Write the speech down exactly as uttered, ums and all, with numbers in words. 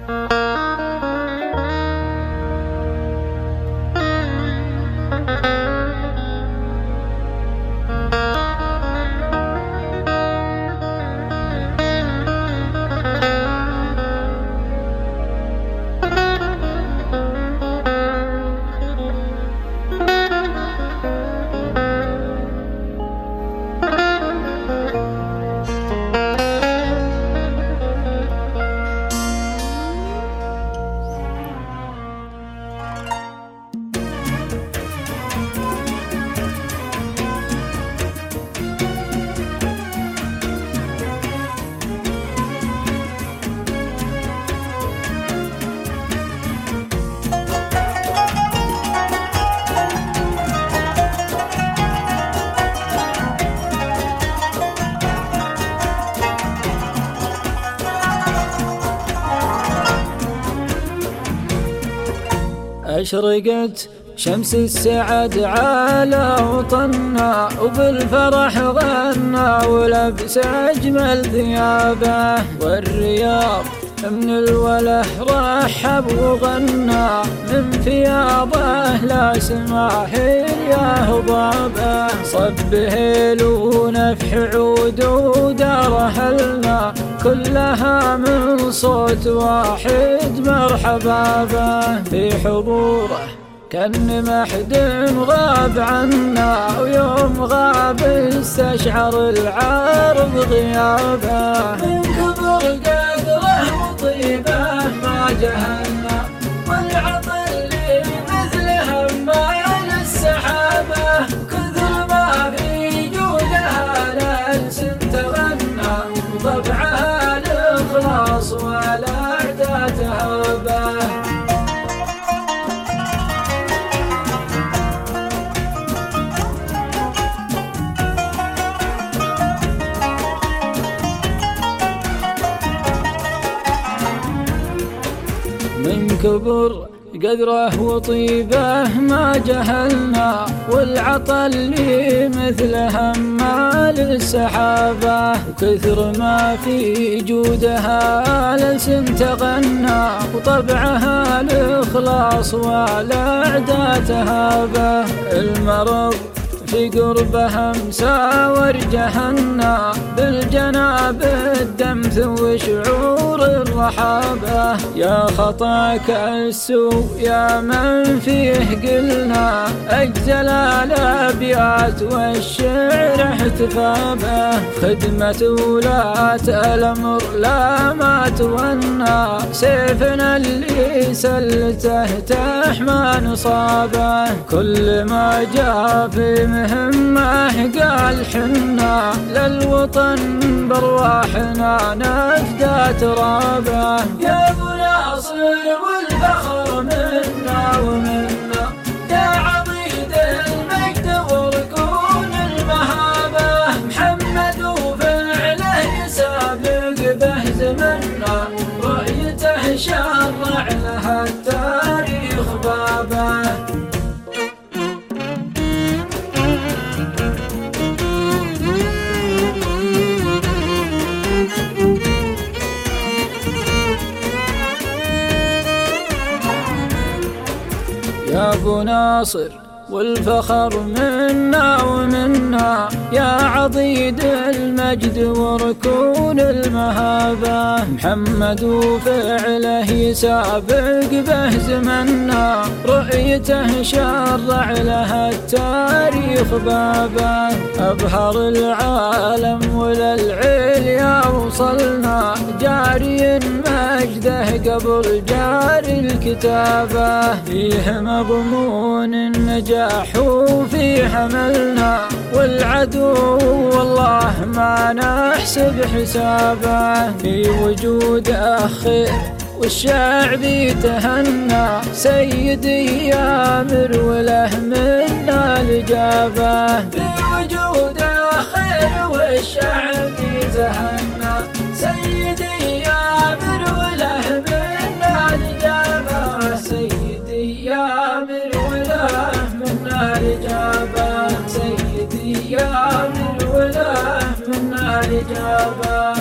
أشرقت شمس السعد على وطننا، وبالفرح غنى ولبس أجمل ثيابه، والرياض من الوله رحب وغنى، من ثيابه لا سماحل يا هضابه، صب هيل ونفح عود ودار أهلنا، كلها من صوت واحد مرحبا به، في حضوره كان محد غاب عنا، ويوم غاب استشعر العارض غيابه، من كبر قدره وطيبه ما جهلنا، والعطل اللي مثله ما للسحابه، كثر ما في جودها للسن تغنى، وطبعها الإخلاص والأعداء تهابه. من كبر قدره وطيبه ما جهلنا، والعطا اللي مثله ما للسحابه، وكثر ما في جودها لسن تغنى، وطبعها الإخلاص والأعداء تهابه، المرض في قربها مساور جهنة، بالجناب الدمث وشعور الرحابة، يا خطاك السوء يا من فيه قلنا، أجزل الأبيات والشعر احتفى به، خدمة ولاة الأمر لا ما تونى، سيفنا اللي سلته تحمى نصابه، كل ما جاء في مهمة قال حنا للوطن برواحنا نفدى ترابه، يا ابو ناصر والفخر منا ومنا، يا عضيد المجد وركون المهابة، محمد وفعله يسابق به زمنا، رؤيته شرع لها التاريخ بابه. يا ابو ناصر والفخر منا ومنا، يا عضيد المجد وركون المهابة، محمد وفعله يسابق به زمنا، رؤيته شرع لها التاريخ بابه، أبهر العالم وللعليا وصلنا، جاري مجده قبل جاري الكتابة، فيه مضمون النجاح وفي حملنا، والعدو والله ما نحسب حسابه، في وجود أخير والشعب يتهنى، سيدي يامر وله منا الإجابة، في وجود أخير والشعب يتهنى، سيدي يامر وله منا الإجابة، سيدي يامر وله منا الإجابة، سيدي يامر وله منا الإجابة.